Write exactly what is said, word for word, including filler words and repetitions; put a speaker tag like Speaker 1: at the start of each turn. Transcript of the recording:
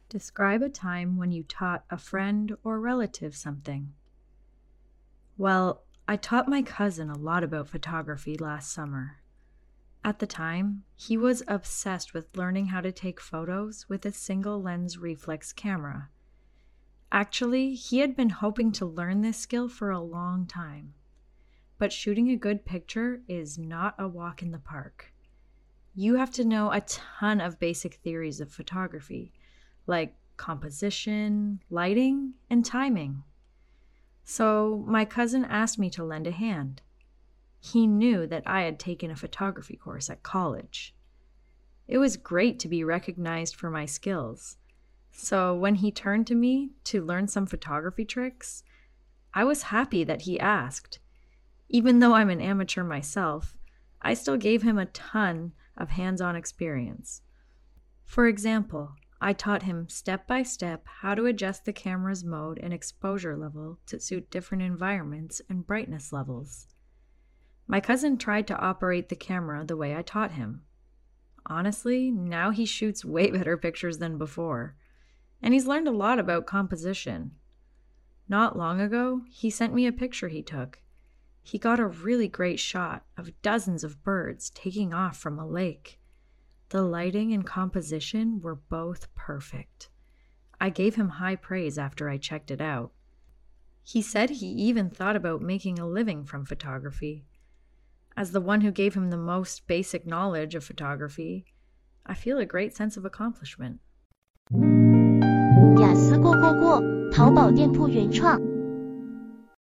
Speaker 1: Describe a time when you taught a friend or relative something. Well, I taught my cousin a lot about photography last summer. At the time, he was obsessed with learning how to take photos with a single lens reflex camera. Actually, he had been hoping to learn this skill for a long time. But shooting a good picture is not a walk in the park. You have to know a ton of basic theories of photography, like composition, lighting, and timing. So my cousin asked me to lend a hand. He knew that I had taken a photography course at college. It was great to be recognized for my skills. So when he turned to me to learn some photography tricks, I was happy that he asked. Even though I'm an amateur myself, I still gave him a ton of hands-on experience. For example, I taught him step by step how to adjust the camera's mode and exposure level to suit different environments and brightness levels. My cousin tried to operate the camera the way I taught him. Honestly, now he shoots way better pictures than before, and he's learned a lot about composition. Not long ago, he sent me a picture he took. He got a really great shot of dozens of birds taking off from a lake. The lighting and composition were both perfect. I gave him high praise after I checked it out. He said he even thought about making a living from photography. As the one who gave him the most basic knowledge of photography, I feel a great sense of accomplishment.
Speaker 2: 雅思过过过，淘宝店铺原创。